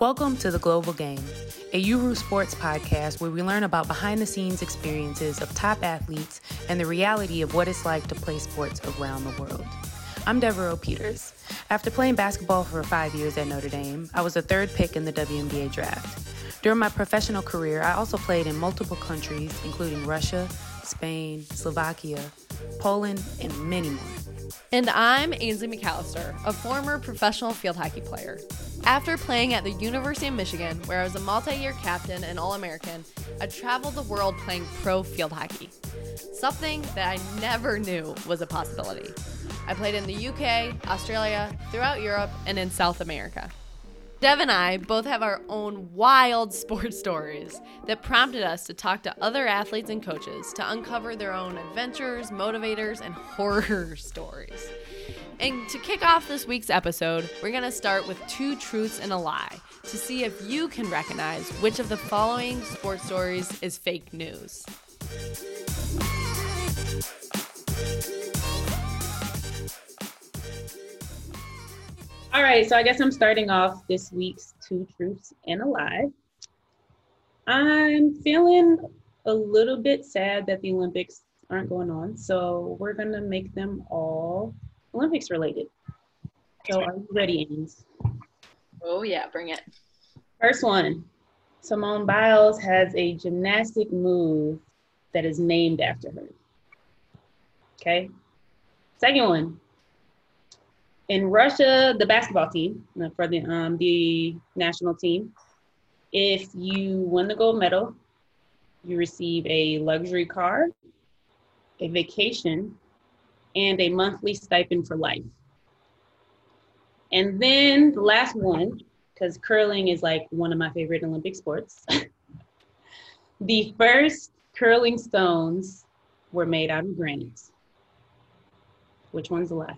Welcome to The Global Game, a Uru Sports podcast where we learn about behind-the-scenes experiences of top athletes and the reality of what it's like to play sports around the world. I'm Devereaux Peters. After playing basketball for 5 years at Notre Dame, I was the third pick in the WNBA draft. During my professional career, I also played in multiple countries, including Russia, Spain, Slovakia, Poland, and many more. And I'm Ainsley McAllister, a former professional field hockey player. After playing at the University of Michigan, where I was a multi-year captain and All-American, I traveled the world playing pro field hockey, something that I never knew was a possibility. I played in the UK, Australia, throughout Europe, and in South America. Dev and I both have our own wild sports stories that prompted us to talk to other athletes and coaches to uncover their own adventures, motivators, and horror stories. And to kick off this week's episode, we're going to start with two truths and a lie to see if you can recognize which of the following sports stories is fake news. All right, so I guess I'm starting off this week's two truths and a lie. I'm feeling a little bit sad that the Olympics aren't going on, so we're going to make them all Olympics related. So are you ready, Ains? Oh yeah, bring it. First one, Simone Biles has a gymnastic move that is named after her. Okay. Second one, in Russia, the basketball team, for the national team, if you win the gold medal, you receive a luxury car, a vacation, and a monthly stipend for life. And then the last one, because curling is like one of my favorite Olympic sports. The first curling stones were made out of granite. Which one's a lie?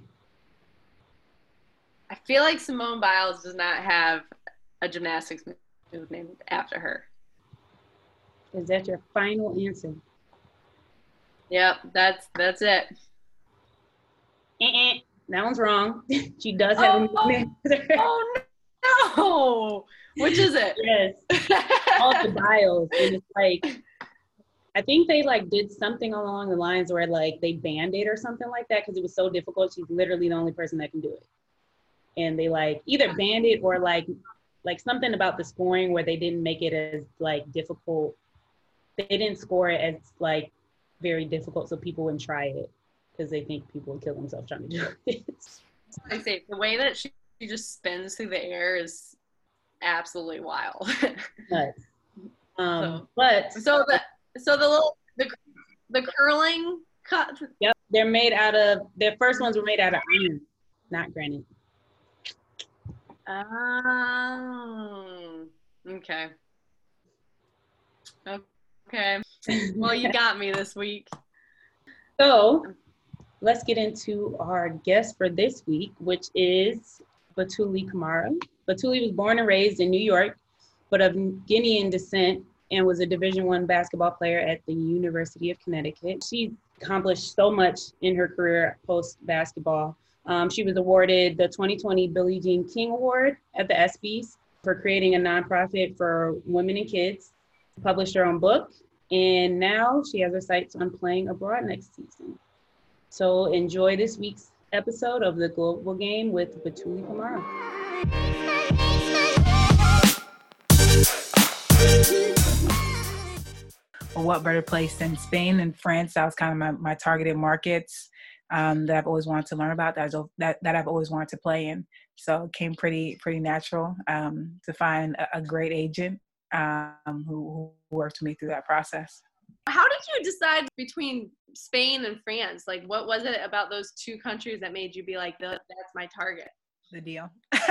I feel like Simone Biles does not have a gymnastics move named after her. Is that your final answer? Yep, that's it. That one's wrong. She does have a move named after her. Oh no! Which is it? Yes. All the Biles. And it's like, I think they like did something along the lines where like they banned it or something like that because it was so difficult. She's literally the only person that can do it. And they like either banned it or like something about the scoring where they didn't make it as like difficult. They didn't score it as like very difficult so people wouldn't try it because they think people would kill themselves trying to do it. I say the way that she just spins through the air is absolutely wild. Nuts. The curling cut. Yep, their first ones were made out of iron, not granite. Oh, okay. Okay. Well, you got me this week. So let's get into our guest for this week, which is Batouly Camara. Batouly was born and raised in New York, but of Guinean descent and was a Division I basketball player at the University of Connecticut. She accomplished so much in her career post-basketball. She was awarded the 2020 Billie Jean King Award at the ESPYs for creating a nonprofit for women and kids, published her own book, and now she has her sights on playing abroad next season. So enjoy this week's episode of The Global Game with Batouly Camara. What better place than Spain and France? That was kind of my targeted markets. That I've always wanted to learn about, that I've always wanted to play in. So it came pretty natural to find a great agent who worked with me through that process. How did you decide between Spain and France? Like, what was it about those two countries that made you be like, that's my target? The deal.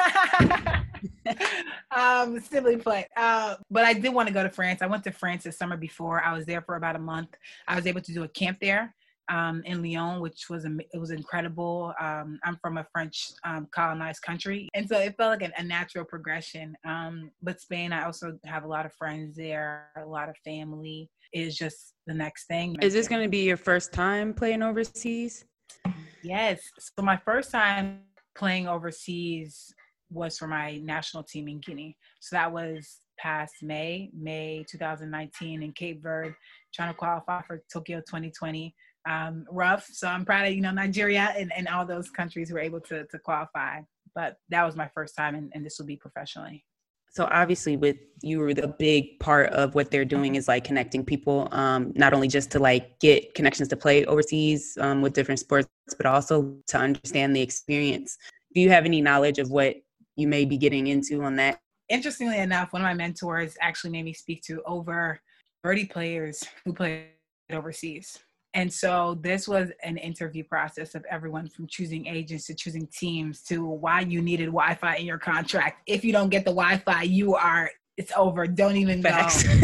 Simply put. But I did want to go to France. I went to France the summer before. I was there for about a month. I was able to do a camp there. In Lyon, which was incredible. I'm from a French colonized country, and so it felt like a natural progression. But Spain, I also have a lot of friends there, a lot of family. Is just the next thing. Is this going to be your first time playing overseas? Yes. So my first time playing overseas was for my national team in Guinea. So that was past May 2019 in Cape Verde, trying to qualify for Tokyo 2020. Rough. So I'm proud of, Nigeria and all those countries who were able to qualify. But that was my first time, and this will be professionally. So obviously with you, the big part of what they're doing is like connecting people, not only just to like get connections to play overseas with different sports, but also to understand the experience. Do you have any knowledge of what you may be getting into on that? Interestingly enough, one of my mentors actually made me speak to over 30 players who played overseas. And so this was an interview process of everyone from choosing agents to choosing teams to why you needed Wi-Fi in your contract. If you don't get the Wi-Fi, it's over. Don't even go.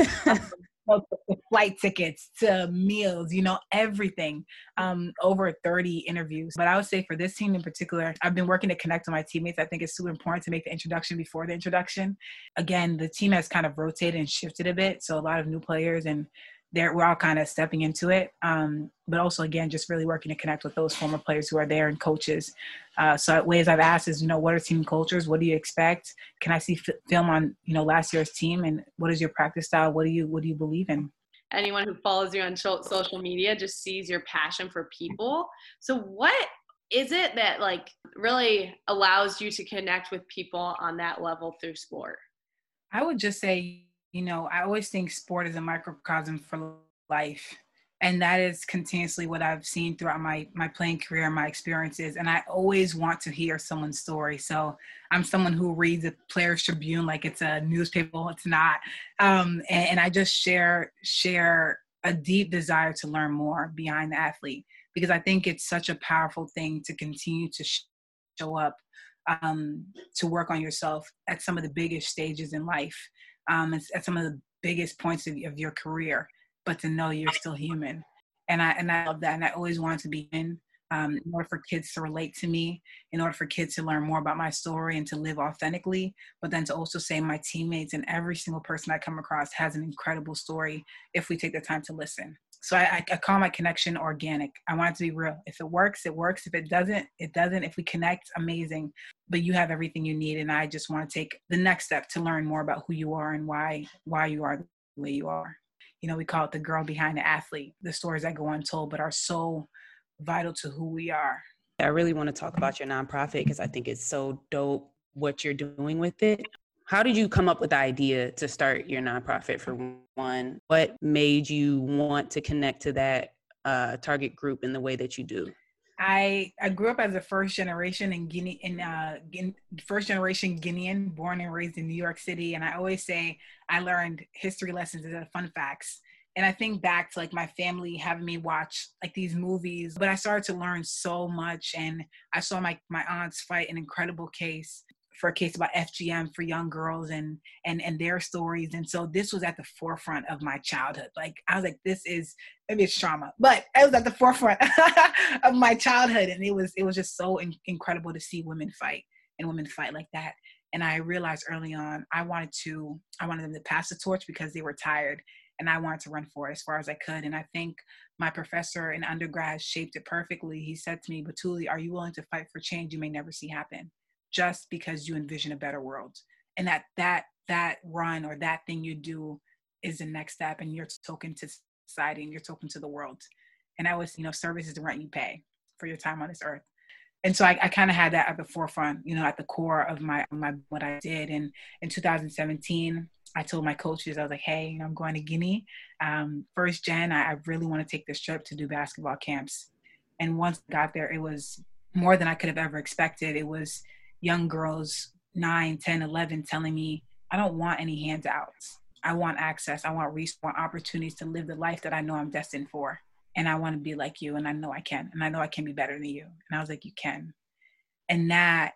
Flight tickets to meals, everything. Over 30 interviews. But I would say for this team in particular, I've been working to connect with my teammates. I think it's super important to make the introduction before the introduction. Again, the team has kind of rotated and shifted a bit. So a lot of new players, and we're all kind of stepping into it. But also, again, just really working to connect with those former players who are there and coaches. So ways I've asked is, what are team cultures? What do you expect? Can I see film on, last year's team? And what is your practice style? What do you believe in? Anyone who follows you on social media just sees your passion for people. So what is it that like really allows you to connect with people on that level through sport? I would just say, I always think sport is a microcosm for life. And that is continuously what I've seen throughout my playing career, my experiences. And I always want to hear someone's story. So I'm someone who reads a Players Tribune like it's a newspaper. It's not. And I just share a deep desire to learn more behind the athlete, because I think it's such a powerful thing to continue to show up, to work on yourself at some of the biggest stages in life. At some of the biggest points of your career, but to know you're still human. And I love that. And I always wanted to be in order for kids to relate to me, in order for kids to learn more about my story and to live authentically, but then to also say my teammates and every single person I come across has an incredible story if we take the time to listen. So I call my connection organic. I want it to be real. If it works, it works. If it doesn't, it doesn't. If we connect, amazing. But you have everything you need. And I just want to take the next step to learn more about who you are and why you are the way you are. We call it the girl behind the athlete, the stories that go untold, but are so vital to who we are. I really want to talk about your nonprofit because I think it's so dope what you're doing with it. How did you come up with the idea to start your nonprofit, for one? What made you want to connect to that target group in the way that you do? I grew up as a first generation Guinean, born and raised in New York City. And I always say I learned history lessons as fun facts. And I think back to like my family having me watch like these movies, but I started to learn so much. And I saw my aunts fight an incredible case about FGM for young girls and their stories. And so this was at the forefront of my childhood. Like I was like, maybe it's trauma, but it was at the forefront of my childhood. And it was just so incredible to see women fight like that. And I realized early on, I wanted them to pass the torch because they were tired, and I wanted to run for it as far as I could. And I think my professor in undergrad shaped it perfectly. He said to me, "Batouly, are you willing to fight for change you may never see happen, just because you envision a better world?" And that run or that thing you do is the next step, and you're talking to society and you're talking to the world. And I was, service is the rent you pay for your time on this earth. And so I kind of had that at the forefront, at the core of my what I did. And in 2017, I told my coaches, I was like, hey, I'm going to Guinea. First gen, I really want to take this trip to do basketball camps. And once I got there, it was more than I could have ever expected. It was young girls, 9, 10, 11, telling me, I don't want any handouts. I want access. I want opportunities to live the life that I know I'm destined for. And I want to be like you. And I know I can. And I know I can be better than you. And I was like, you can. And that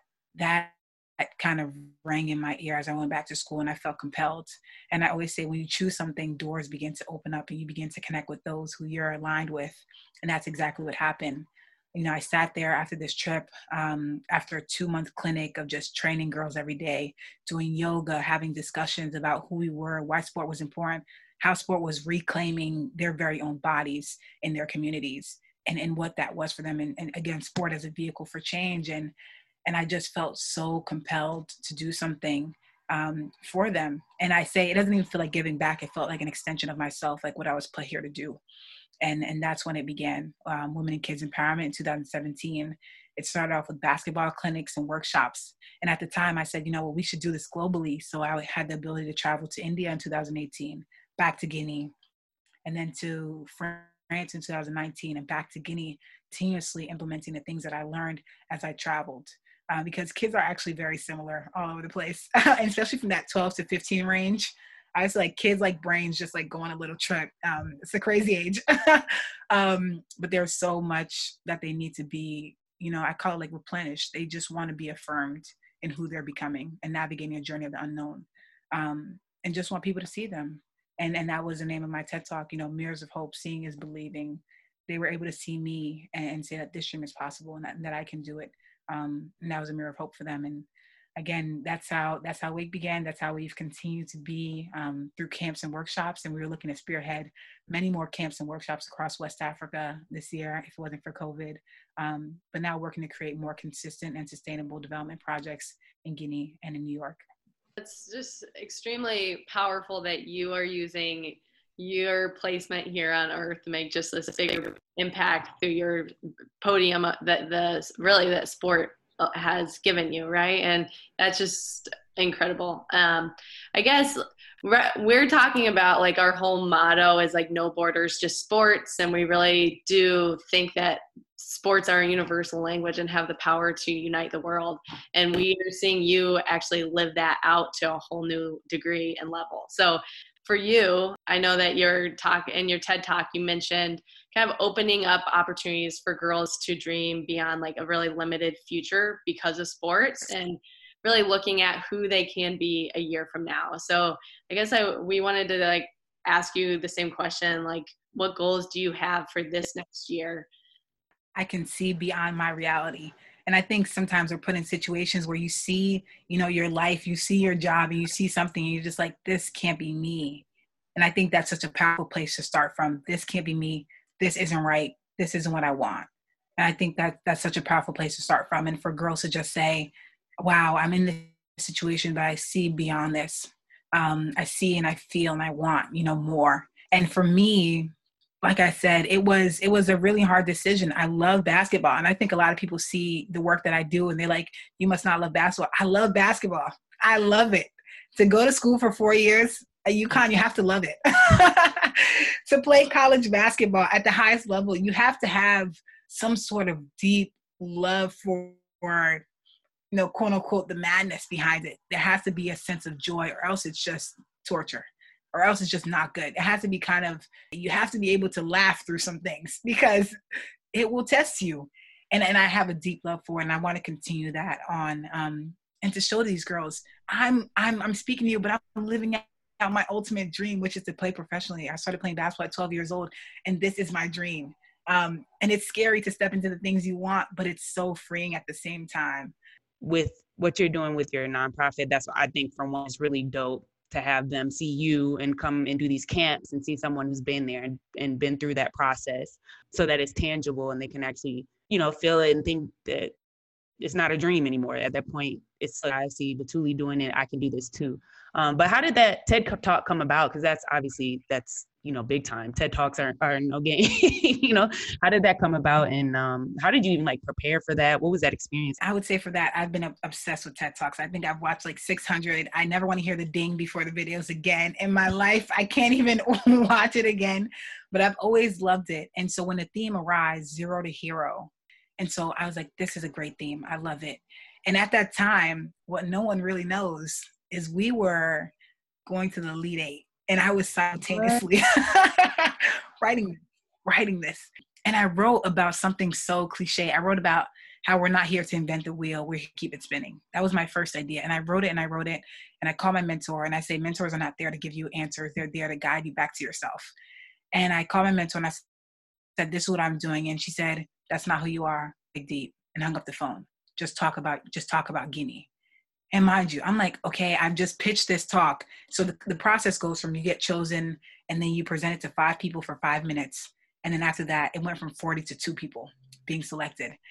kind of rang in my ear as I went back to school, and I felt compelled. And I always say, when you choose something, doors begin to open up and you begin to connect with those who you're aligned with. And that's exactly what happened. I sat there after this trip, after a 2-month clinic of just training girls every day, doing yoga, having discussions about who we were, why sport was important, how sport was reclaiming their very own bodies in their communities, and what that was for them. And again, sport as a vehicle for change. And And I just felt so compelled to do something for them. And I say, it doesn't even feel like giving back. It felt like an extension of myself, like what I was put here to do. And that's when it began, Women and Kids Empowerment in 2017. It started off with basketball clinics and workshops. And at the time I said, well, we should do this globally. So I had the ability to travel to India in 2018, back to Guinea, and then to France in 2019, and back to Guinea, continuously implementing the things that I learned as I traveled. Because kids are actually very similar all over the place, and especially from that 12 to 15 range. I was like, kids like brains just like go on a little trip. It's a crazy age. But there's so much that they need to be, I call it like replenished. They just want to be affirmed in who they're becoming and navigating a journey of the unknown, and just want people to see them. And that was the name of my TED Talk, Mirrors of Hope, Seeing is Believing. They were able to see me and say that this dream is possible and that I can do it. And that was a mirror of hope for them. And again, that's how Wake began. That's how we've continued to be through camps and workshops. And we were looking to spearhead many more camps and workshops across West Africa this year, if it wasn't for COVID. But now working to create more consistent and sustainable development projects in Guinea and in New York. It's just extremely powerful that you are using your placement here on Earth to make just this bigger impact through your podium that sport has given you, right? And that's just incredible. I guess we're talking about like our whole motto is like no borders, just sports, and we really do think that sports are a universal language and have the power to unite the world. And we are seeing you actually live that out to a whole new degree and level. So for you, I know that your talk in your TED Talk, you mentioned kind of opening up opportunities for girls to dream beyond like a really limited future because of sports, and really looking at who they can be a year from now. So I guess we wanted to like ask you the same question, like what goals do you have for this next year? I can see beyond my reality. And I think sometimes we're put in situations where you see, your life, you see your job, and you see something, and you're just like, this can't be me. And I think that's such a powerful place to start from. This can't be me. This isn't right. This isn't what I want. And I think that's such a powerful place to start from. And for girls to just say, wow, I'm in this situation, but I see beyond this. I see and I feel and I want, more. And for me, like I said, it was a really hard decision. I love basketball. And I think a lot of people see the work that I do and they're like, you must not love basketball. I love basketball. I love it. To go to school for 4 years at UConn, you have to love it. To play college basketball at the highest level, you have to have some sort of deep love for, quote unquote, the madness behind it. There has to be a sense of joy, or else it's just torture. Or else it's just not good. It has to be you have to be able to laugh through some things because it will test you. And I have a deep love for it, and I want to continue that on, and to show these girls, I'm speaking to you, but I'm living out my ultimate dream, which is to play professionally. I started playing basketball at 12 years old, and this is my dream. And it's scary to step into the things you want, but it's so freeing at the same time. With what you're doing with your nonprofit, that's what I think for one is really dope, to have them see you and come and do these camps and see someone who's been there and been through that process, so that it's tangible and they can actually, feel it and think that it's not a dream anymore. At that point, it's like, I see Batouly doing it, I can do this too. But how did that TED Talk come about? Because that's big time. TED Talks are no game. How did that come about? And how did you even prepare for that? What was that experience? I would say for that, I've been obsessed with TED Talks. I think I've watched 600. I never want to hear the ding before the videos again in my life. I can't even watch it again, but I've always loved it. And so when the theme arrived, Zero to Hero. And so I was like, this is a great theme. I love it. And at that time, what no one really knows is we were going to the Elite Eight. And I was simultaneously writing this. And I wrote about something so cliche. I wrote about how we're not here to invent the wheel. We're here to keep it spinning. That was my first idea. And I wrote it. And I called my mentor and I say, mentors are not there to give you answers. They're there to guide you back to yourself. And I called my mentor and I said, this is what I'm doing. And she said, that's not who you are. Dig deep. And hung up the phone. Just talk about Guinea. And mind you, I'm like, okay, I've just pitched this talk. So the process goes from you get chosen and then you present it to 5 people for 5 minutes. And then after that, it went from 40 to 2 people being selected.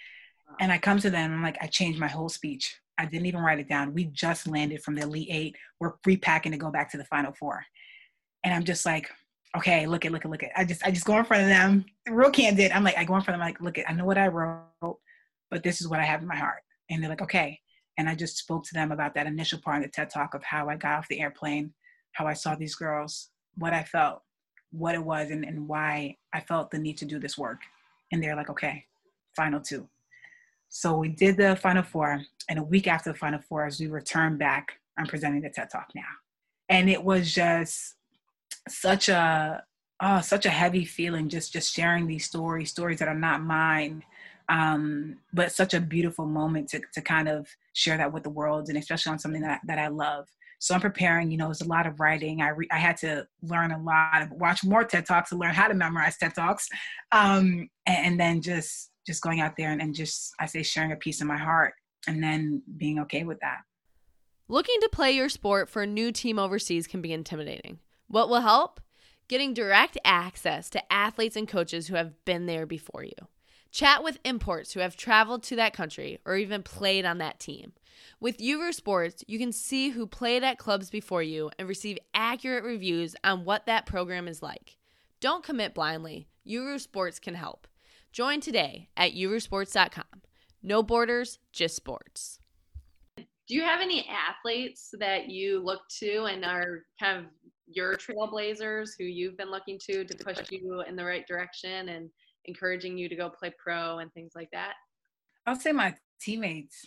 And I come to them, I'm like, I changed my whole speech. I didn't even write it down. We just landed from the Elite Eight. We're repacking to go back to the Final Four. And I'm just like, okay, look at. I just go in front of them, real candid. I'm like, I go in front of them, like, look at, I know what I wrote, but this is what I have in my heart. And they're like, okay. And I just spoke to them about that initial part of the TED Talk of how I got off the airplane, how I saw these girls, what I felt, what it was, and why I felt the need to do this work. And they're like, okay, Final Two. So we did the Final Four, and a week after the Final Four, as we returned back, I'm presenting the TED Talk now. And it was just such a heavy feeling, just sharing these stories that are not mine, but such a beautiful moment to kind of share that with the world, and especially on something that I love. So I'm preparing, there's a lot of writing. I had to learn a lot, watch more TED Talks to learn how to memorize TED Talks. And then just going out there and just, I say, sharing a piece of my heart and then being okay with that. Looking to play your sport for a new team overseas can be intimidating. What will help? Getting direct access to athletes and coaches who have been there before you. Chat with imports who have traveled to that country or even played on that team. With Uver Sports, you can see who played at clubs before you and receive accurate reviews on what that program is like. Don't commit blindly. Uver Sports can help. Join today at uversports.com. No borders, just sports. Do you have any athletes that you look to and are kind of your trailblazers who you've been looking to push you in the right direction and encouraging you to go play pro and things like that? I'll say my teammates.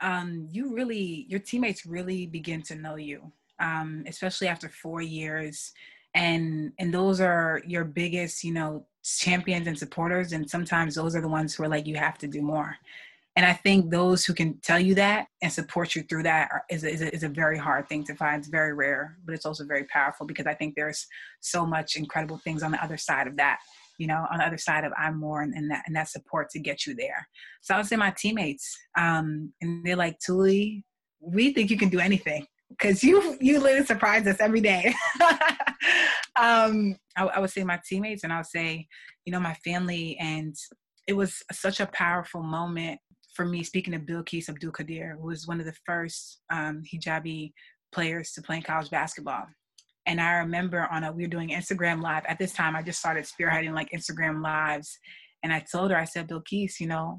Your teammates really begin to know you, especially after 4 years. And those are your biggest, champions and supporters. And sometimes those are the ones who are like, you have to do more. And I think those who can tell you that and support you through that is a very hard thing to find. It's very rare, but it's also very powerful because I think there's so much incredible things on the other side of that, on the other side of I'm more and that support to get you there. So I would say my teammates, and they're like, Tuli, we think you can do anything because you literally surprise us every day. I would say my teammates, and I would say, my family, and it was such a powerful moment for me, speaking of Bilquis Abdul Qadir, who was one of the first hijabi players to play in college basketball. And I remember we were doing Instagram Live. At this time, I just started spearheading like Instagram Lives. And I told her, I said, Bilquis,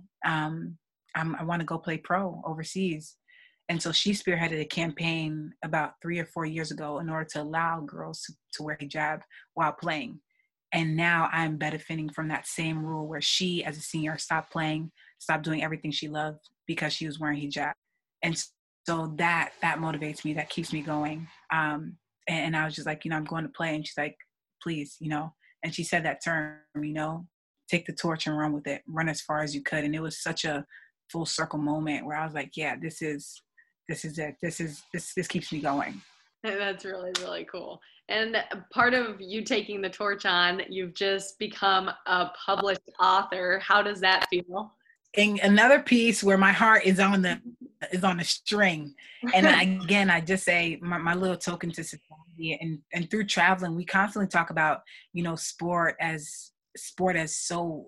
I want to go play pro overseas. And so she spearheaded a campaign about 3 or 4 years ago in order to allow girls to wear hijab while playing. And now I'm benefiting from that same rule where she, as a senior, stopped playing, stopped doing everything she loved because she was wearing hijab. And so that motivates me, that keeps me going. And I was just like, I'm going to play. And she's like, please, and she said that term, take the torch and run with it, run as far as you could. And it was such a full circle moment where I was like, yeah, this is it. This keeps me going. That's really, really cool. And part of you taking the torch on, you've just become a published author. How does that feel? In another piece where my heart is on the string. And I just say my little token to society, and through traveling, we constantly talk about, sport as so,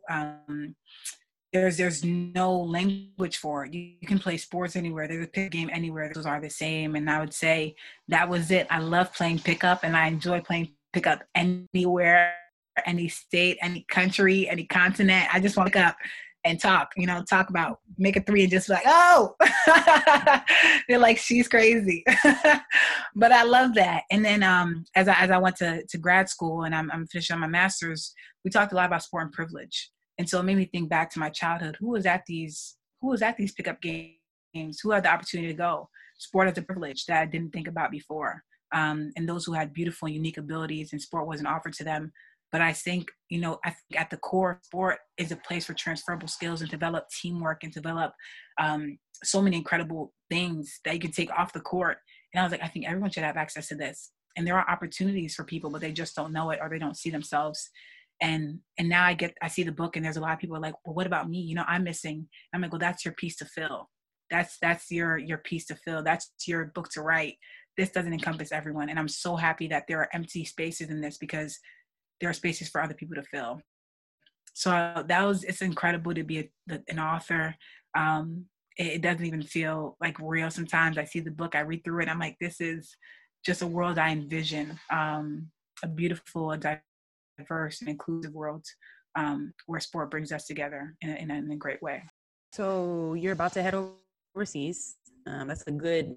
there's no language for it. You can play sports anywhere. There's a pick game anywhere. Those are the same. And I would say that was it. I love playing pickup, and I enjoy playing pickup anywhere, any state, any country, any continent. I just want to pick up and talk about, make a three and just be like, oh, they're like, she's crazy. But I love that. And then as I went to grad school and I'm finishing my master's, we talked a lot about sport and privilege. And so it made me think back to my childhood. Who was at these pickup games? Who had the opportunity to go? Sport as a privilege that I didn't think about before. And those who had beautiful and unique abilities, and sport wasn't offered to them. But I think, at the core, sport is a place for transferable skills and develop teamwork and develop so many incredible things that you can take off the court. And I was like, I think everyone should have access to this. And there are opportunities for people, but they just don't know it, or they don't see themselves. And now I see the book, and there's a lot of people are like, well, what about me? I'm missing. I'm like, well, that's your piece to fill. That's your piece to fill. That's your book to write. This doesn't encompass everyone. And I'm so happy that there are empty spaces in this, because there are spaces for other people to fill. So it's incredible to be an author. It doesn't even feel like real. Sometimes I see the book, I read through it, I'm like, this is just a world I envision, a beautiful, diverse, and inclusive world where sport brings us together in a great way. So you're about to head overseas. That's a good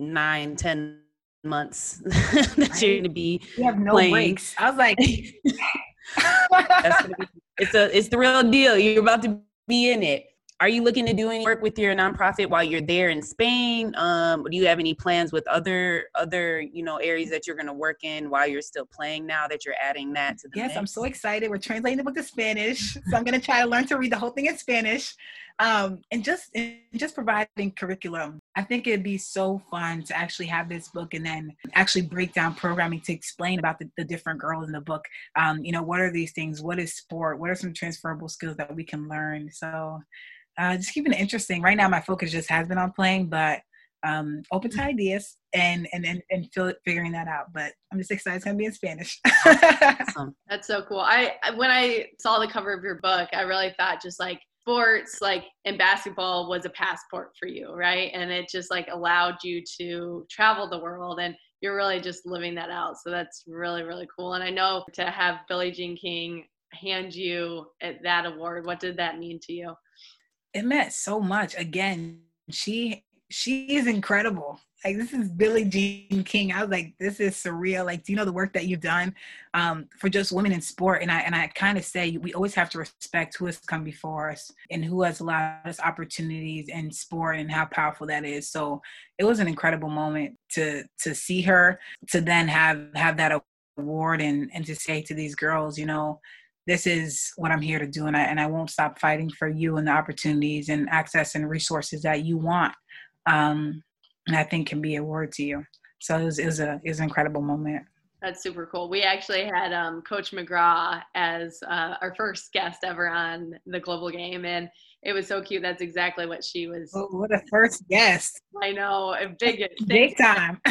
9-10 months that you're going to be You have no playing. breaks. I was like, That's gonna be, it's the real deal. You're about to be in it. Are you looking to do any work with your nonprofit while you're there in Spain? Do you have any plans with other areas that you're going to work in while you're still playing now that you're adding that to the yes, mix? I'm so excited. We're translating the book to Spanish. So I'm going to try to learn to read the whole thing in Spanish, and just providing curriculum. I think it'd be so fun to actually have this book and then actually break down programming to explain about the different girls in the book. What are these things? What is sport? What are some transferable skills that we can learn? So just keeping it interesting. Right now, my focus just has been on playing, but open to ideas and figuring that out. But I'm just excited it's going to be in Spanish. Awesome. That's so cool. When I saw the cover of your book, I really thought just like sports, like in basketball, was a passport for you, right? And it just like allowed you to travel the world, and you're really just living that out. So that's really, really cool. And I know to have Billie Jean King hand you that award, what did that mean to you? It meant so much. Again, she is incredible. Like, this is Billie Jean King. I was like, this is surreal. Like, do you know the work that you've done for just women in sport? And I kind of say we always have to respect who has come before us and who has allowed us opportunities in sport and how powerful that is. So it was an incredible moment to see her, to then have that award and to say to these girls, this is what I'm here to do, and I won't stop fighting for you and the opportunities and access and resources that you want. And I think can be a word to you. So it was an incredible moment. That's super cool. We actually had Coach McGraw as our first guest ever on the Global Game, and it was so cute. That's exactly what she was. Oh, what a first guest! I know, a big time.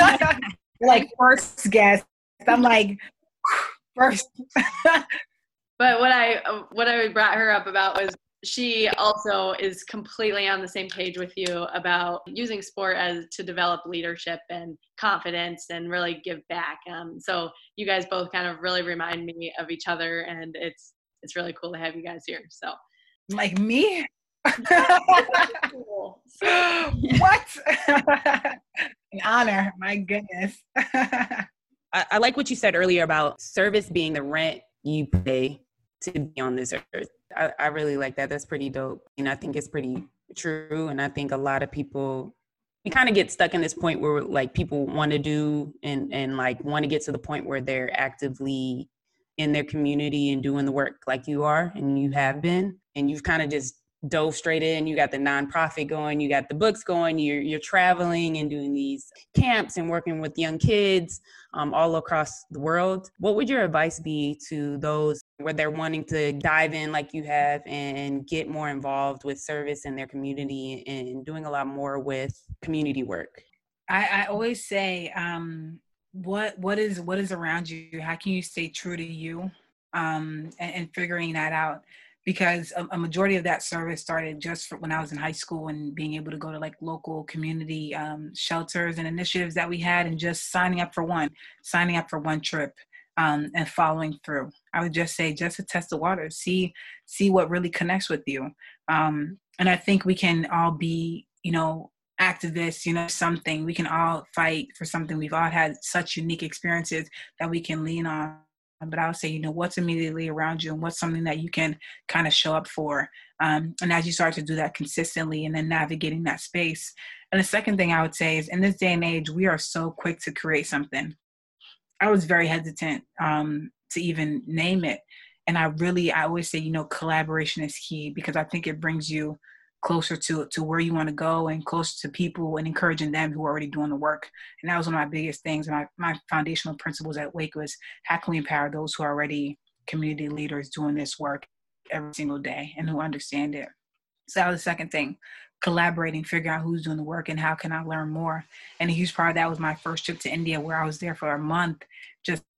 Like first guest. I'm like first. But what I brought her up about was she also is completely on the same page with you about using sport to develop leadership and confidence and really give back. So you guys both kind of really remind me of each other, and it's really cool to have you guys here. So, like me? Cool. What? An honor, my goodness. I like what you said earlier about service being the rent you pay to be on this earth. I really like that. That's pretty dope. And I think it's pretty true. And I think a lot of people, we kind of get stuck in this point where like people want to do and like want to get to the point where they're actively in their community and doing the work like you are and you have been. And you've kind of just dove straight in. You got the nonprofit going, you got the books going, you're traveling and doing these camps and working with young kids all across the world. What would your advice be to those where they're wanting to dive in like you have and get more involved with service in their community and doing a lot more with community work? I always say, what is around you? How can you stay true to you? And figuring that out. Because a majority of that service started just when I was in high school and being able to go to like local community shelters and initiatives that we had and just signing up for one trip and following through. I would just say just to test the water, see what really connects with you. And I think we can all be, activists, something. We can all fight for something. We've all had such unique experiences that we can lean on. But I would say, what's immediately around you and what's something that you can kind of show up for. And as you start to do that consistently and then navigating that space. And the second thing I would say is in this day and age, we are so quick to create something. I was very hesitant to even name it. And I always say, collaboration is key because I think it brings you closer to where you want to go and closer to people and encouraging them who are already doing the work. And that was one of my biggest things. My foundational principles at Wake was how can we empower those who are already community leaders doing this work every single day and who understand it. So that was the second thing, collaborating, figuring out who's doing the work and how can I learn more. And a huge part of that was my first trip to India where I was there for a month, just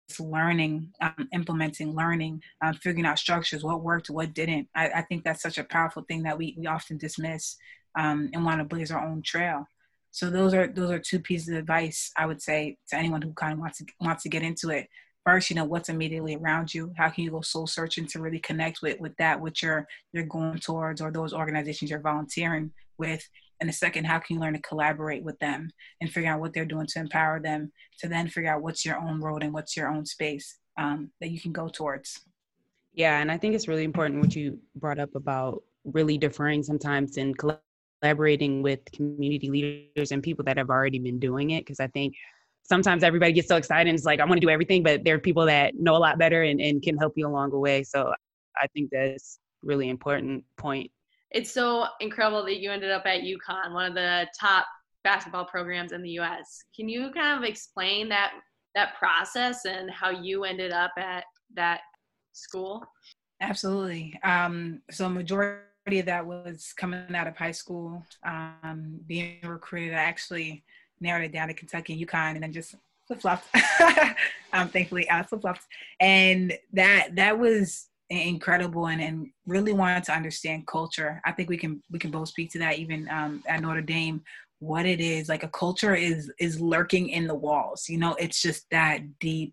learning, implementing learning, figuring out structures, what worked, what didn't. I think that's such a powerful thing that we often dismiss, and want to blaze our own trail. So those are two pieces of advice I would say to anyone who kind of wants to get into it. First, what's immediately around you. How can you go soul searching to really connect with that, what you're going towards, or those organizations you're volunteering with? And the second, how can you learn to collaborate with them and figure out what they're doing to empower them, to then figure out what's your own road and what's your own space that you can go towards. Yeah, and I think it's really important what you brought up about really deferring sometimes and collaborating with community leaders and people that have already been doing it. Because I think sometimes everybody gets so excited and it's like, I want to do everything, but there are people that know a lot better and can help you along the way. So I think that's really important point. It's so incredible that you ended up at UConn, one of the top basketball programs in the U.S. Can you kind of explain that process and how you ended up at that school? Absolutely. So majority of that was coming out of high school, being recruited. I actually narrowed it down to Kentucky and UConn, and then just flip-flopped. Thankfully, flip-flopped. And that was incredible, and really wanted to understand culture. I think we can both speak to that, even at Notre Dame, what it is. Like, a culture is lurking in the walls. It's just that deep.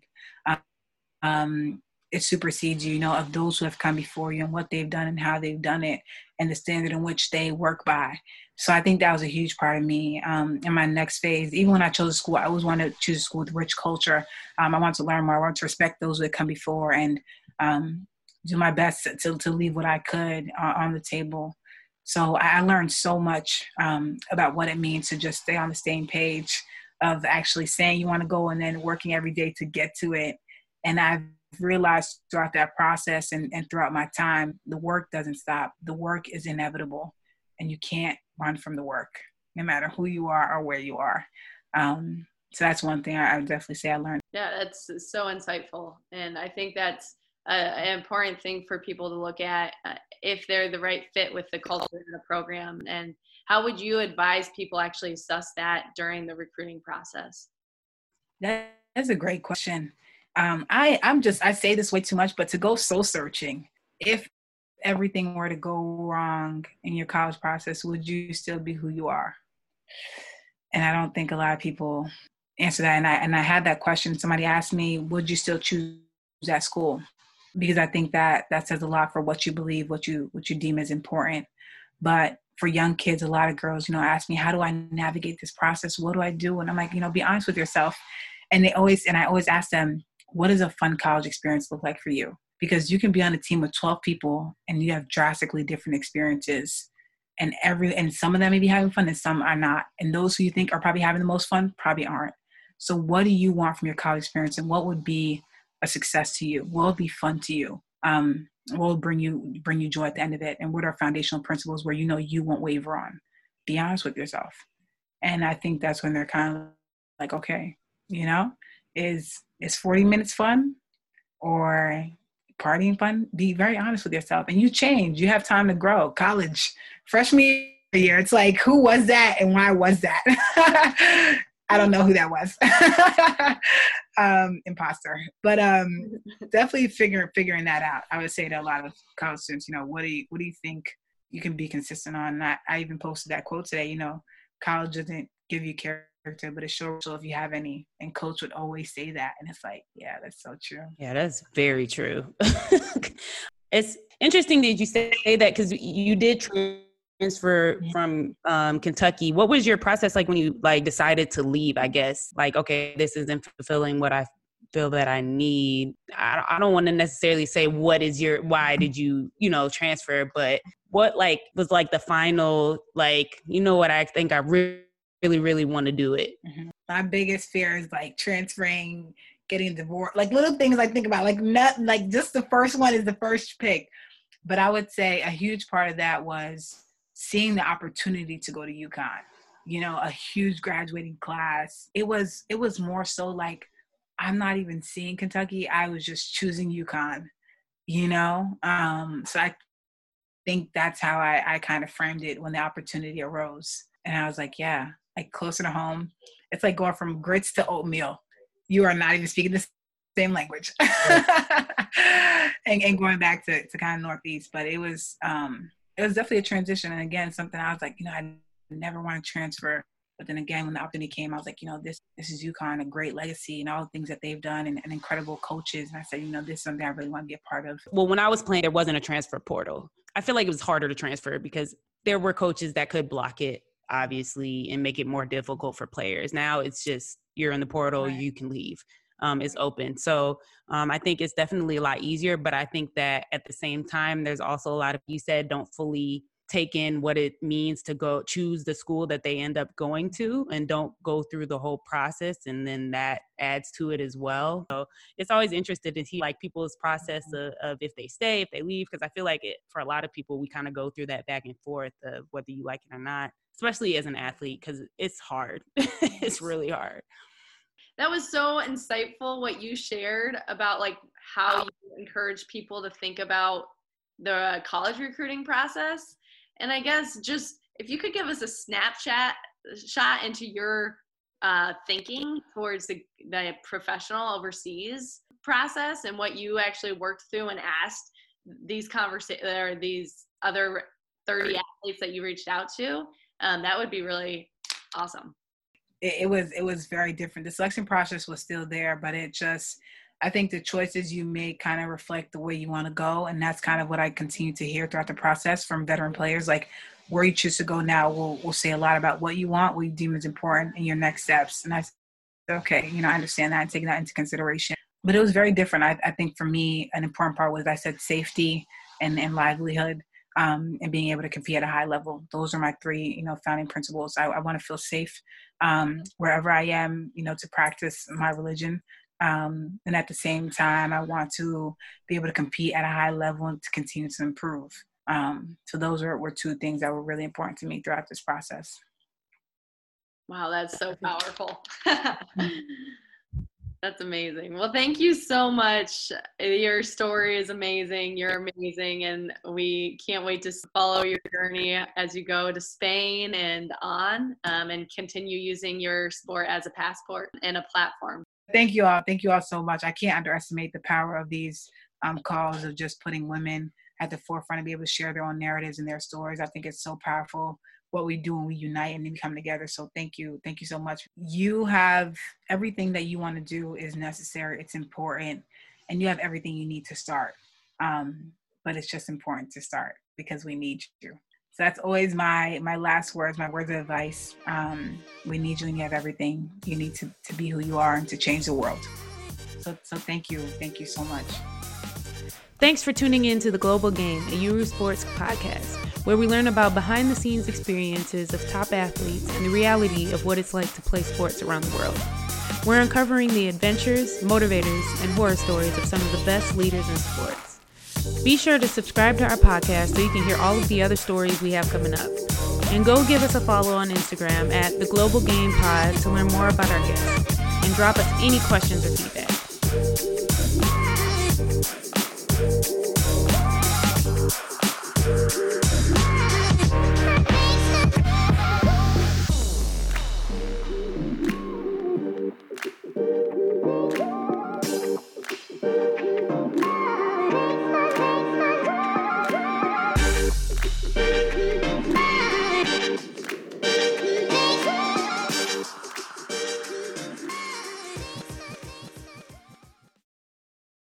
It supersedes you, of those who have come before you and what they've done and how they've done it and the standard in which they work by. So I think that was a huge part of me in my next phase. Even when I chose a school, I always wanted to choose a school with rich culture. I wanted to learn more. I wanted to respect those who had come before and do my best to leave what I could on the table. So I learned so much about what it means to just stay on the same page of actually saying you want to go and then working every day to get to it. And I've realized throughout that process and throughout my time, the work doesn't stop. The work is inevitable, and you can't run from the work, no matter who you are or where you are. So that's one thing I would definitely say I learned. Yeah, that's so insightful. And I think that's an important thing for people to look at if they're the right fit with the culture of the program. And how would you advise people actually assess that during the recruiting process? That's a great question. I say this way too much, but to go soul searching, if everything were to go wrong in your college process, would you still be who you are? And I don't think a lot of people answer that. And I had that question. Somebody asked me, would you still choose that school? Because I think that says a lot for what you believe, what you deem as important. But for young kids, a lot of girls, ask me, how do I navigate this process? What do I do? And I'm like, be honest with yourself. And I always ask them, what does a fun college experience look like for you? Because you can be on a team with 12 people and you have drastically different experiences. And some of them may be having fun and some are not. And those who you think are probably having the most fun probably aren't. So what do you want from your college experience, and what would be a success to you? What would be fun to you? What will bring you joy at the end of it? And what are foundational principles where you won't waver on? Be honest with yourself. And I think that's when they're kind of like, okay, is 40 minutes fun or partying fun? Be very honest with yourself. And you change. You have time to grow. College, freshman year, it's like, who was that and why was that? I don't know who that was. Imposter. But definitely figuring that out. I would say to a lot of college students, what do you think you can be consistent on? And I even posted that quote today, college doesn't give you character, but it shows if you have any. And coach would always say that. And it's like, yeah, that's so true. Yeah, that's very true. It's interesting that you say that, because you did transfer from Kentucky. What was your process like when you decided to leave? I guess okay, this isn't fulfilling what I feel that I need. I don't want to necessarily say why did you transfer, but what was the final what I think I really want to do it. Mm-hmm. My biggest fear is transferring, getting divorced, little things I think about, not just the first one is the first pick. But I would say a huge part of that was seeing the opportunity to go to UConn, a huge graduating class. It was more so I'm not even seeing Kentucky. I was just choosing UConn, so I think that's how I kind of framed it when the opportunity arose. And I was like, yeah, closer to home. It's like going from grits to oatmeal. You are not even speaking the same language. and going back to kind of Northeast, but it was definitely a transition. And again, something I was like, I never want to transfer. But then again, when the opportunity came, I was like, this is UConn, a great legacy and all the things that they've done and incredible coaches. And I said, this is something I really want to be a part of. Well, when I was playing, there wasn't a transfer portal. I feel like it was harder to transfer because there were coaches that could block it, obviously, and make it more difficult for players. Now it's just, you're in the portal, right. You can leave. It's open. So I think it's definitely a lot easier, but I think that at the same time, there's also a lot of, you said, don't fully take in what it means to go choose the school that they end up going to and don't go through the whole process. And then that adds to it as well. So it's always interesting to see like people's process of if they stay, if they leave, because I feel like for a lot of people, we kind of go through that back and forth of whether you like it or not, especially as an athlete, because it's hard. It's really hard. That was so insightful what you shared about like how you encourage people to think about the college recruiting process. And I guess just if you could give us a snapshot into your thinking towards the professional overseas process and what you actually worked through and asked these these other 30 athletes that you reached out to, that would be really awesome. It was very different. The selection process was still there, but I think the choices you make kind of reflect the way you want to go. And that's kind of what I continue to hear throughout the process from veteran players. Like where you choose to go now will say a lot about what you want, what you deem is important in your next steps. And I said, okay, I understand that and taking that into consideration. But it was very different. I think for me, an important part was I said safety and livelihood and being able to compete at a high level. Those are my three, founding principles. I want to feel safe wherever I am, to practice my religion. And at the same time, I want to be able to compete at a high level and to continue to improve. So those were two things that were really important to me throughout this process. Wow, that's so powerful. That's amazing. Well, thank you so much. Your story is amazing. You're amazing. And we can't wait to follow your journey as you go to Spain and on and continue using your sport as a passport and a platform. Thank you all. Thank you all so much. I can't underestimate the power of these calls of just putting women at the forefront and be able to share their own narratives and their stories. I think it's so powerful what we do when we unite and then come together. So thank you. Thank you so much. You have everything that you want to do is necessary. It's important. And you have everything you need to start. But it's just important to start because we need you. So that's always my last words, my words of advice. We need you and you have everything you need to be who you are and to change the world. So thank you. Thank you so much. Thanks for tuning in to The Global Game, a Uru Sports podcast, where we learn about behind-the-scenes experiences of top athletes and the reality of what it's like to play sports around the world. We're uncovering the adventures, motivators, and horror stories of some of the best leaders in sports. Be sure to subscribe to our podcast so you can hear all of the other stories we have coming up. And go give us a follow on Instagram at The Global Game Pod to learn more about our guests. And drop us any questions or feedback.